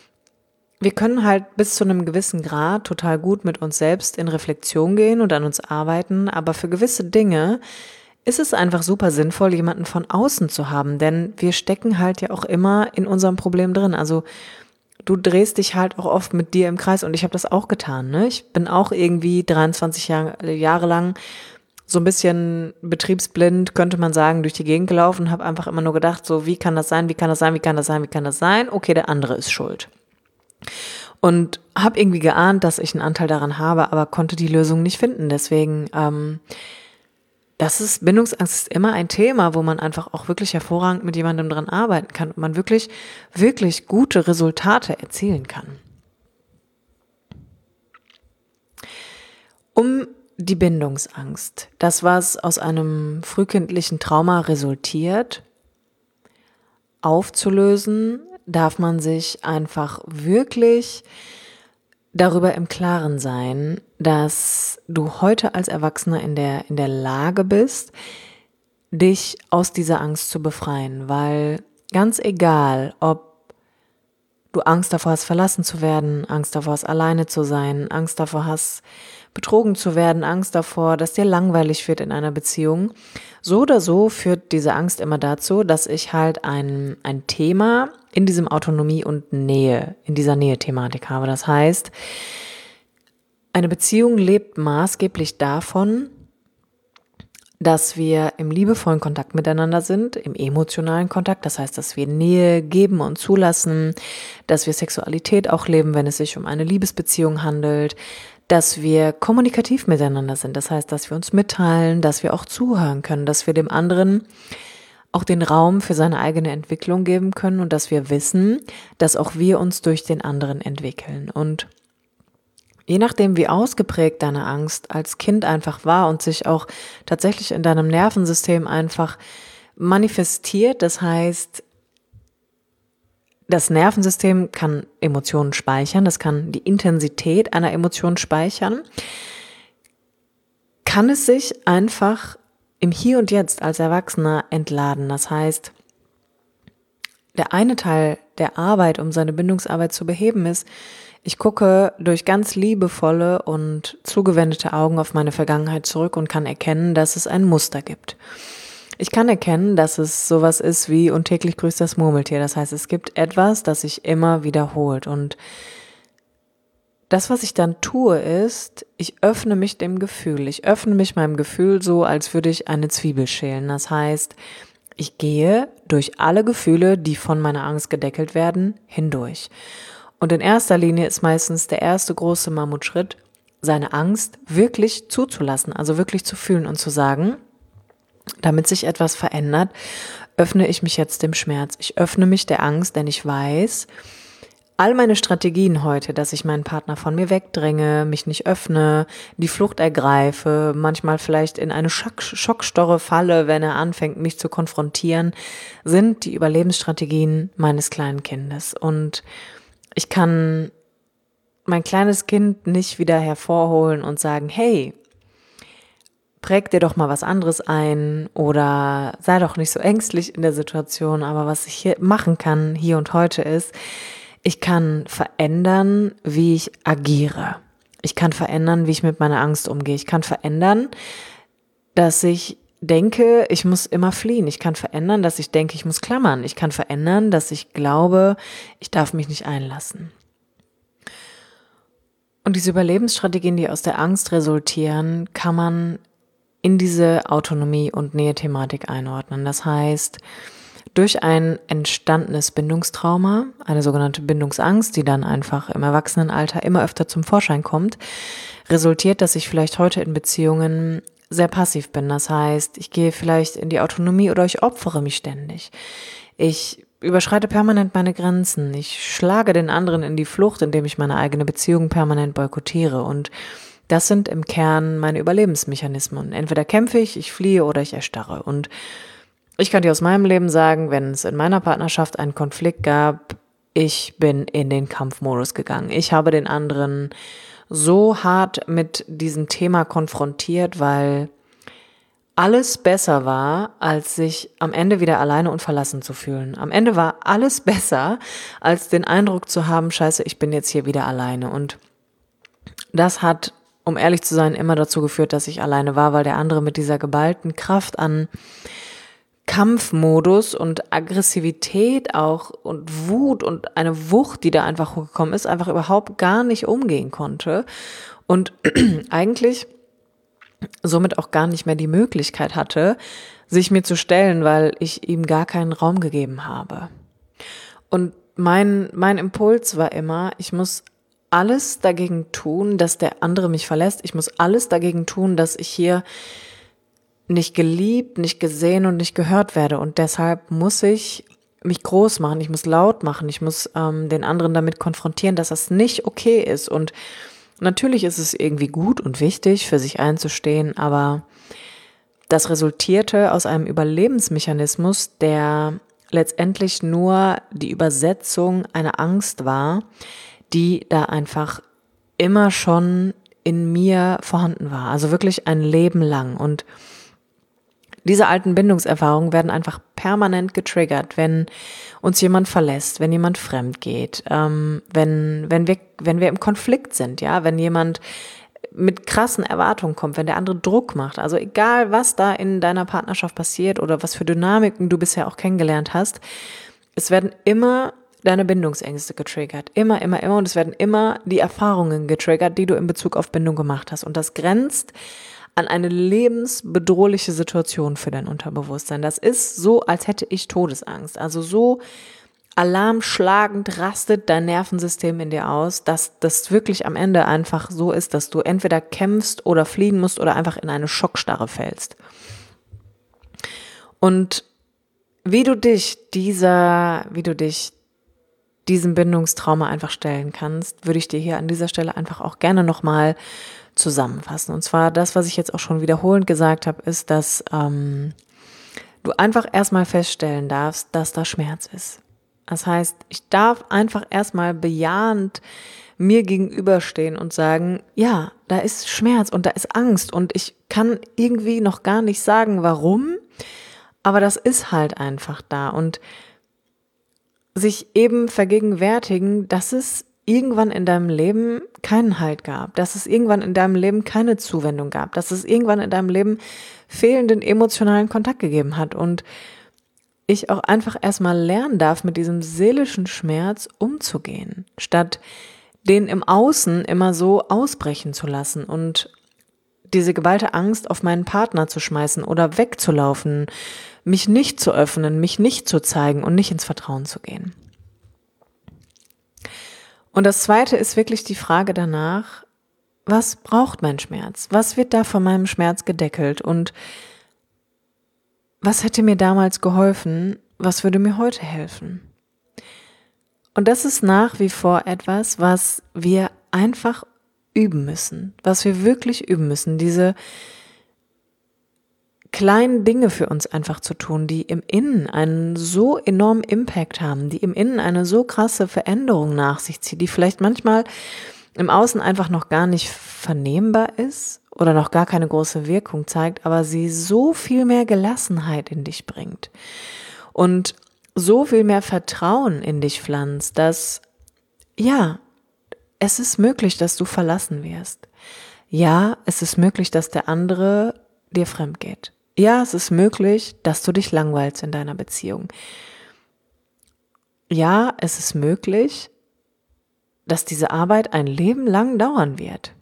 wir können halt bis zu einem gewissen Grad total gut mit uns selbst in Reflexion gehen und an uns arbeiten, aber für gewisse Dinge ist es einfach super sinnvoll, jemanden von außen zu haben, denn wir stecken halt ja auch immer in unserem Problem drin. Also du drehst dich halt auch oft mit dir im Kreis und ich habe das auch getan, ne? Ich bin auch irgendwie 23 Jahre lang so ein bisschen betriebsblind, könnte man sagen, durch die Gegend gelaufen und habe einfach immer nur gedacht, so wie kann das sein, wie kann das sein, wie kann das sein, wie kann das sein? Okay, der andere ist schuld. Und habe irgendwie geahnt, dass ich einen Anteil daran habe, aber konnte die Lösung nicht finden. Deswegen, Bindungsangst ist immer ein Thema, wo man einfach auch wirklich hervorragend mit jemandem dran arbeiten kann und man wirklich, wirklich gute Resultate erzielen kann. Um die Bindungsangst, das, was aus einem frühkindlichen Trauma resultiert, aufzulösen, darf man sich einfach wirklich darüber im Klaren sein, dass du heute als Erwachsener in der Lage bist, dich aus dieser Angst zu befreien, weil ganz egal, ob du Angst davor hast, verlassen zu werden, Angst davor hast, alleine zu sein, Angst davor hast, betrogen zu werden, Angst davor, dass dir langweilig wird in einer Beziehung, so oder so führt diese Angst immer dazu, dass ich halt ein Thema in diesem Autonomie und Nähe, in dieser Nähe-Thematik habe. Das heißt, eine Beziehung lebt maßgeblich davon, dass wir im liebevollen Kontakt miteinander sind, im emotionalen Kontakt, das heißt, dass wir Nähe geben und zulassen, dass wir Sexualität auch leben, wenn es sich um eine Liebesbeziehung handelt, dass wir kommunikativ miteinander sind, das heißt, dass wir uns mitteilen, dass wir auch zuhören können, dass wir dem anderen auch den Raum für seine eigene Entwicklung geben können und dass wir wissen, dass auch wir uns durch den anderen entwickeln. Und je nachdem, wie ausgeprägt deine Angst als Kind einfach war und sich auch tatsächlich in deinem Nervensystem einfach manifestiert, das heißt, das Nervensystem kann Emotionen speichern, das kann die Intensität einer Emotion speichern, kann es sich einfach im Hier und Jetzt als Erwachsener entladen. Das heißt, der eine Teil der Arbeit, um seine Bindungsarbeit zu beheben, ist, ich gucke durch ganz liebevolle und zugewendete Augen auf meine Vergangenheit zurück und kann erkennen, dass es ein Muster gibt. Ich kann erkennen, dass es sowas ist wie und täglich grüßt das Murmeltier. Das heißt, es gibt etwas, das sich immer wiederholt. Und das, was ich dann tue, ist, ich öffne mich dem Gefühl. Ich öffne mich meinem Gefühl so, als würde ich eine Zwiebel schälen. Das heißt, ich gehe durch alle Gefühle, die von meiner Angst gedeckelt werden, hindurch. Und in erster Linie ist meistens der erste große Mammutschritt, seine Angst wirklich zuzulassen, also wirklich zu fühlen und zu sagen, damit sich etwas verändert, öffne ich mich jetzt dem Schmerz. Ich öffne mich der Angst, denn ich weiß, all meine Strategien heute, dass ich meinen Partner von mir wegdränge, mich nicht öffne, die Flucht ergreife, manchmal vielleicht in eine Schockstarre falle, wenn er anfängt, mich zu konfrontieren, sind die Überlebensstrategien meines kleinen Kindes. Und ich kann mein kleines Kind nicht wieder hervorholen und sagen, hey, präg dir doch mal was anderes ein oder sei doch nicht so ängstlich in der Situation. Aber was ich hier machen kann, hier und heute ist, ich kann verändern, wie ich agiere. Ich kann verändern, wie ich mit meiner Angst umgehe. Ich kann verändern, dass ich denke, ich muss immer fliehen. Ich kann verändern, dass ich denke, ich muss klammern. Ich kann verändern, dass ich glaube, ich darf mich nicht einlassen. Und diese Überlebensstrategien, die aus der Angst resultieren, kann man in diese Autonomie- und Nähe-Thematik einordnen. Das heißt, durch ein entstandenes Bindungstrauma, eine sogenannte Bindungsangst, die dann einfach im Erwachsenenalter immer öfter zum Vorschein kommt, resultiert, dass ich vielleicht heute in Beziehungen sehr passiv bin. Das heißt, ich gehe vielleicht in die Autonomie oder ich opfere mich ständig. Ich überschreite permanent meine Grenzen. Ich schlage den anderen in die Flucht, indem ich meine eigene Beziehung permanent boykottiere. Und das sind im Kern meine Überlebensmechanismen. Entweder kämpfe ich fliehe oder ich erstarre. Und ich kann dir aus meinem Leben sagen, wenn es in meiner Partnerschaft einen Konflikt gab, ich bin in den Kampfmodus gegangen. Ich habe den anderen so hart mit diesem Thema konfrontiert, weil alles besser war, als sich am Ende wieder alleine und verlassen zu fühlen. Am Ende war alles besser, als den Eindruck zu haben, scheiße, ich bin jetzt hier wieder alleine. Und das hat, um ehrlich zu sein, immer dazu geführt, dass ich alleine war, weil der andere mit dieser geballten Kraft an Kampfmodus und Aggressivität auch und Wut und eine Wucht, die da einfach hochgekommen ist, einfach überhaupt gar nicht umgehen konnte und eigentlich somit auch gar nicht mehr die Möglichkeit hatte, sich mir zu stellen, weil ich ihm gar keinen Raum gegeben habe. Und mein Impuls war immer, ich muss alles dagegen tun, dass der andere mich verlässt. Ich muss alles dagegen tun, dass ich hier nicht geliebt, nicht gesehen und nicht gehört werde. Und deshalb muss ich mich groß machen, ich muss laut machen, ich muss den anderen damit konfrontieren, dass das nicht okay ist. Und natürlich ist es irgendwie gut und wichtig, für sich einzustehen, aber das resultierte aus einem Überlebensmechanismus, der letztendlich nur die Übersetzung einer Angst war, die da einfach immer schon in mir vorhanden war. Also wirklich ein Leben lang. Und diese alten Bindungserfahrungen werden einfach permanent getriggert, wenn uns jemand verlässt, wenn jemand fremd geht, wenn wir im Konflikt sind, ja, wenn jemand mit krassen Erwartungen kommt, wenn der andere Druck macht. Also egal, was da in deiner Partnerschaft passiert oder was für Dynamiken du bisher auch kennengelernt hast, es werden immer deine Bindungsängste getriggert. Immer. Und es werden immer die Erfahrungen getriggert, die du in Bezug auf Bindung gemacht hast. Und das grenzt an eine lebensbedrohliche Situation für dein Unterbewusstsein. Das ist so, als hätte ich Todesangst. Also so alarmschlagend rastet dein Nervensystem in dir aus, dass das wirklich am Ende einfach so ist, dass du entweder kämpfst oder fliehen musst oder einfach in eine Schockstarre fällst. Und wie du dich diesem Bindungstrauma einfach stellen kannst, würde ich dir hier an dieser Stelle einfach auch gerne nochmal zusammenfassen. Und zwar das, was ich jetzt auch schon wiederholend gesagt habe, ist, dass du einfach erstmal feststellen darfst, dass da Schmerz ist. Das heißt, ich darf einfach erstmal bejahend mir gegenüberstehen und sagen, ja, da ist Schmerz und da ist Angst und ich kann irgendwie noch gar nicht sagen, warum, aber das ist halt einfach da und sich eben vergegenwärtigen, dass es irgendwann in deinem Leben keinen Halt gab, dass es irgendwann in deinem Leben keine Zuwendung gab, dass es irgendwann in deinem Leben fehlenden emotionalen Kontakt gegeben hat und ich auch einfach erstmal lernen darf, mit diesem seelischen Schmerz umzugehen, statt den im Außen immer so ausbrechen zu lassen und diese geballte Angst auf meinen Partner zu schmeißen oder wegzulaufen, mich nicht zu öffnen, mich nicht zu zeigen und nicht ins Vertrauen zu gehen. Und das Zweite ist wirklich die Frage danach, was braucht mein Schmerz? Was wird da von meinem Schmerz gedeckelt? Und was hätte mir damals geholfen, was würde mir heute helfen? Und das ist nach wie vor etwas, was wir einfach üben müssen, was wir wirklich üben müssen, diese kleinen Dinge für uns einfach zu tun, die im Innen einen so enormen Impact haben, die im Innen eine so krasse Veränderung nach sich zieht, die vielleicht manchmal im Außen einfach noch gar nicht vernehmbar ist oder noch gar keine große Wirkung zeigt, aber sie so viel mehr Gelassenheit in dich bringt und so viel mehr Vertrauen in dich pflanzt, dass, ja, es ist möglich, dass du verlassen wirst. Ja, es ist möglich, dass der andere dir fremd geht. Ja, es ist möglich, dass du dich langweilst in deiner Beziehung. Ja, es ist möglich, dass diese Arbeit ein Leben lang dauern wird.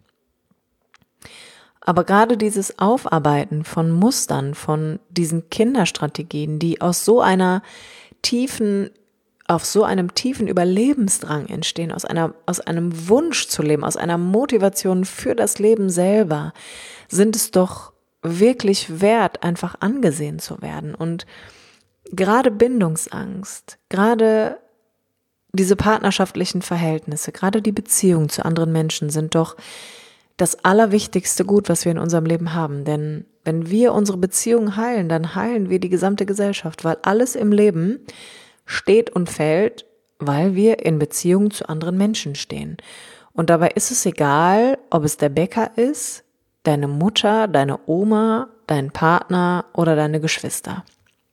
Aber gerade dieses Aufarbeiten von Mustern, von diesen Kinderstrategien, die auf so einem tiefen Überlebensdrang entstehen, aus einem Wunsch zu leben, aus einer Motivation für das Leben selber, sind es doch wirklich wert, einfach angesehen zu werden. Und gerade Bindungsangst, gerade diese partnerschaftlichen Verhältnisse, gerade die Beziehung zu anderen Menschen sind doch das allerwichtigste Gut, was wir in unserem Leben haben. Denn wenn wir unsere Beziehung heilen, dann heilen wir die gesamte Gesellschaft, weil alles im Leben steht und fällt, weil wir in Beziehung zu anderen Menschen stehen. Und dabei ist es egal, ob es der Bäcker ist, deine Mutter, deine Oma, dein Partner oder deine Geschwister.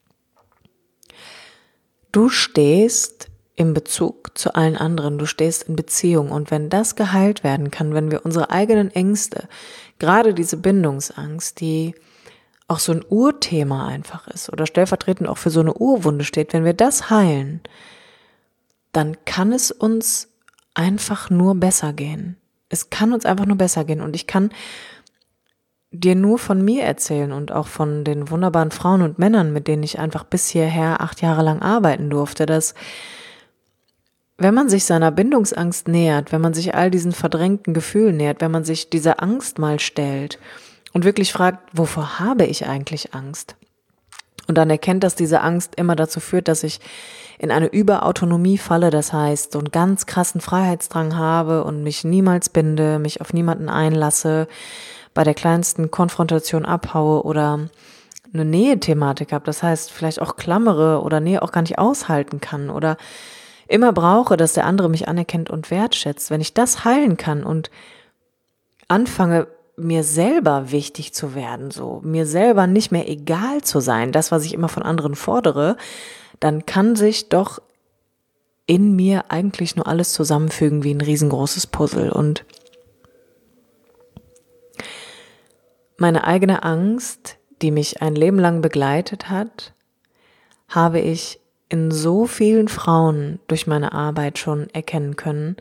Du stehst im Bezug zu allen anderen, du stehst in Beziehung, und wenn das geheilt werden kann, wenn wir unsere eigenen Ängste, gerade diese Bindungsangst, die auch so ein Urthema einfach ist oder stellvertretend auch für so eine Urwunde steht, wenn wir das heilen, dann kann es uns einfach nur besser gehen. Es kann uns einfach nur besser gehen, und ich kann dir nur von mir erzählen und auch von den wunderbaren Frauen und Männern, mit denen ich einfach bis hierher 8 Jahre lang arbeiten durfte, dass wenn man sich seiner Bindungsangst nähert, wenn man sich all diesen verdrängten Gefühlen nähert, wenn man sich dieser Angst mal stellt und wirklich fragt, wovor habe ich eigentlich Angst? Und dann erkennt, dass diese Angst immer dazu führt, dass ich in eine Überautonomie falle, das heißt, so einen ganz krassen Freiheitsdrang habe und mich niemals binde, mich auf niemanden einlasse, bei der kleinsten Konfrontation abhaue oder eine Nähe-Thematik habe, das heißt, vielleicht auch klammere oder Nähe auch gar nicht aushalten kann oder immer brauche, dass der andere mich anerkennt und wertschätzt. Wenn ich das heilen kann und anfange, mir selber wichtig zu werden, so mir selber nicht mehr egal zu sein, das, was ich immer von anderen fordere, dann kann sich doch in mir eigentlich nur alles zusammenfügen wie ein riesengroßes Puzzle. Und meine eigene Angst, die mich ein Leben lang begleitet hat, habe ich in so vielen Frauen durch meine Arbeit schon erkennen können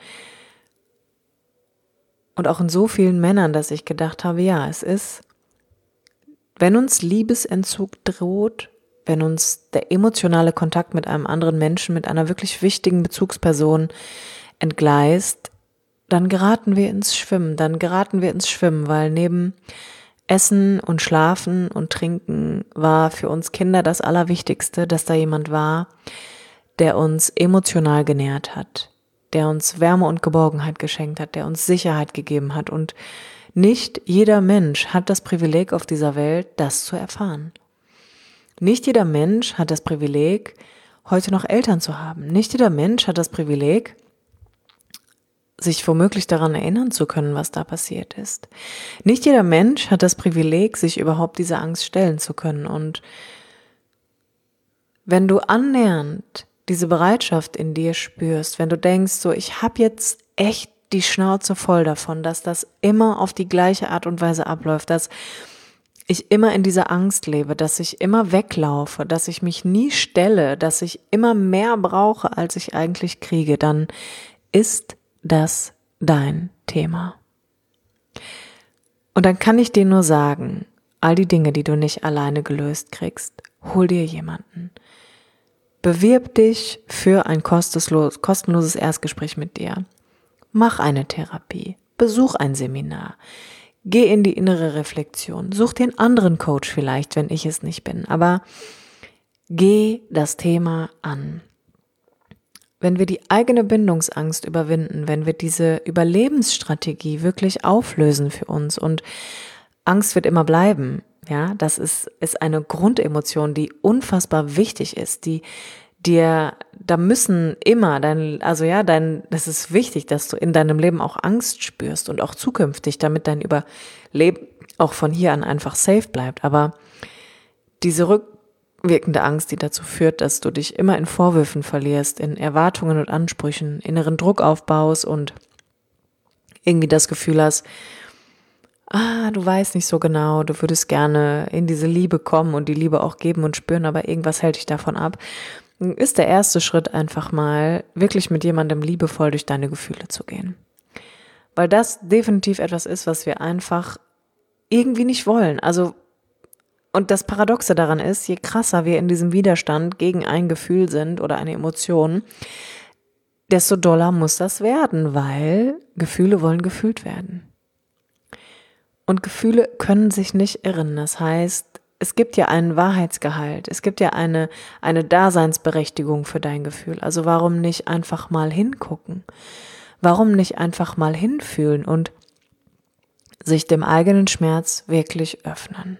und auch in so vielen Männern, dass ich gedacht habe, ja, es ist, wenn uns Liebesentzug droht, wenn uns der emotionale Kontakt mit einem anderen Menschen, mit einer wirklich wichtigen Bezugsperson entgleist, dann geraten wir ins Schwimmen, weil neben Essen und Schlafen und Trinken war für uns Kinder das Allerwichtigste, dass da jemand war, der uns emotional genährt hat, der uns Wärme und Geborgenheit geschenkt hat, der uns Sicherheit gegeben hat. Und nicht jeder Mensch hat das Privileg auf dieser Welt, das zu erfahren. Nicht jeder Mensch hat das Privileg, heute noch Eltern zu haben. Nicht jeder Mensch hat das Privileg, sich womöglich daran erinnern zu können, was da passiert ist. Nicht jeder Mensch hat das Privileg, sich überhaupt dieser Angst stellen zu können. Und wenn du annähernd diese Bereitschaft in dir spürst, wenn du denkst, so, ich habe jetzt echt die Schnauze voll davon, dass das immer auf die gleiche Art und Weise abläuft, dass ich immer in dieser Angst lebe, dass ich immer weglaufe, dass ich mich nie stelle, dass ich immer mehr brauche, als ich eigentlich kriege, dann ist das dein Thema. Und dann kann ich dir nur sagen, all die Dinge, die du nicht alleine gelöst kriegst, hol dir jemanden. Bewirb dich für ein kostenloses Erstgespräch mit dir. Mach eine Therapie. Besuch ein Seminar. Geh in die innere Reflexion. Such dir einen anderen Coach vielleicht, wenn ich es nicht bin. Aber geh das Thema an. Wenn wir die eigene Bindungsangst überwinden, wenn wir diese Überlebensstrategie wirklich auflösen für uns, und Angst wird immer bleiben, ja, das ist eine Grundemotion, die unfassbar wichtig ist, da müssen immer das ist wichtig, dass du in deinem Leben auch Angst spürst und auch zukünftig, damit dein Überleben auch von hier an einfach safe bleibt. Aber diese rückwirkende Angst, die dazu führt, dass du dich immer in Vorwürfen verlierst, in Erwartungen und Ansprüchen, inneren Druck aufbaust und irgendwie das Gefühl hast, du weißt nicht so genau, du würdest gerne in diese Liebe kommen und die Liebe auch geben und spüren, aber irgendwas hält dich davon ab, ist der erste Schritt einfach mal, wirklich mit jemandem liebevoll durch deine Gefühle zu gehen. Weil das definitiv etwas ist, was wir einfach irgendwie nicht wollen. Und das Paradoxe daran ist, je krasser wir in diesem Widerstand gegen ein Gefühl sind oder eine Emotion, desto doller muss das werden, weil Gefühle wollen gefühlt werden. Und Gefühle können sich nicht irren. Das heißt, es gibt ja einen Wahrheitsgehalt. Es gibt ja eine Daseinsberechtigung für dein Gefühl. Also warum nicht einfach mal hingucken? Warum nicht einfach mal hinfühlen und sich dem eigenen Schmerz wirklich öffnen?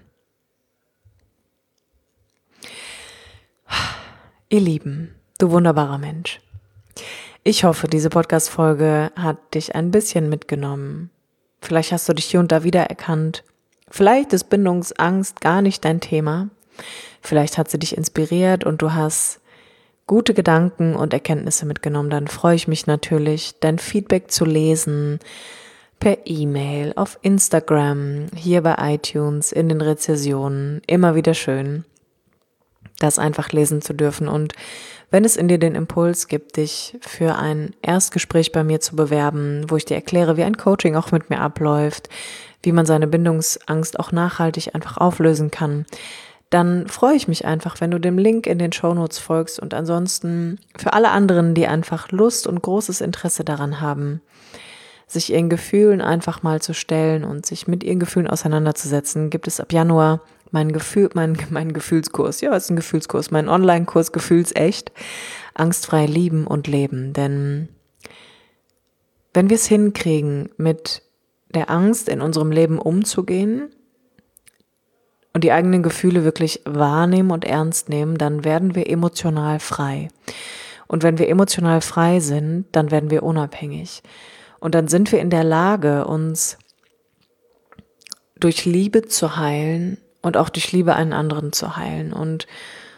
Ihr Lieben, du wunderbarer Mensch. Ich hoffe, diese Podcast-Folge hat dich ein bisschen mitgenommen. Vielleicht hast du dich hier und da wiedererkannt. Vielleicht ist Bindungsangst gar nicht dein Thema. Vielleicht hat sie dich inspiriert und du hast gute Gedanken und Erkenntnisse mitgenommen. Dann freue ich mich natürlich, dein Feedback zu lesen, per E-Mail, auf Instagram, hier bei iTunes, in den Rezensionen. Immer wieder schön, das einfach lesen zu dürfen. Und wenn es in dir den Impuls gibt, dich für ein Erstgespräch bei mir zu bewerben, wo ich dir erkläre, wie ein Coaching auch mit mir abläuft, wie man seine Bindungsangst auch nachhaltig einfach auflösen kann, dann freue ich mich einfach, wenn du dem Link in den Shownotes folgst. Und ansonsten für alle anderen, die einfach Lust und großes Interesse daran haben, sich ihren Gefühlen einfach mal zu stellen und sich mit ihren Gefühlen auseinanderzusetzen, gibt es ab Januar mein Gefühlskurs. Ja, es ist ein Gefühlskurs, mein Online-Kurs Gefühlsecht, angstfrei lieben und leben. Denn wenn wir es hinkriegen, mit der Angst in unserem Leben umzugehen und die eigenen Gefühle wirklich wahrnehmen und ernst nehmen, dann werden wir emotional frei. Und wenn wir emotional frei sind, dann werden wir unabhängig. Und dann sind wir in der Lage, uns durch Liebe zu heilen und auch durch Liebe einen anderen zu heilen. Und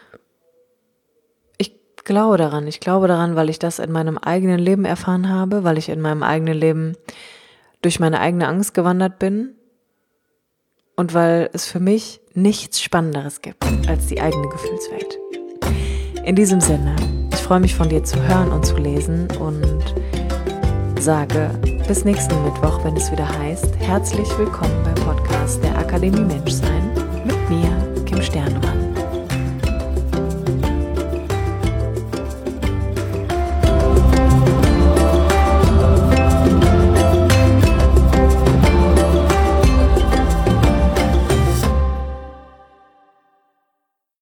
ich glaube daran, weil ich das in meinem eigenen Leben erfahren habe, weil ich in meinem eigenen Leben durch meine eigene Angst gewandert bin und weil es für mich nichts Spannenderes gibt als die eigene Gefühlswelt. In diesem Sinne, ich freue mich von dir zu hören und zu lesen und sage bis nächsten Mittwoch, wenn es wieder heißt, herzlich willkommen beim Podcast der Akademie Menschsein mit mir, Kim Sternmann.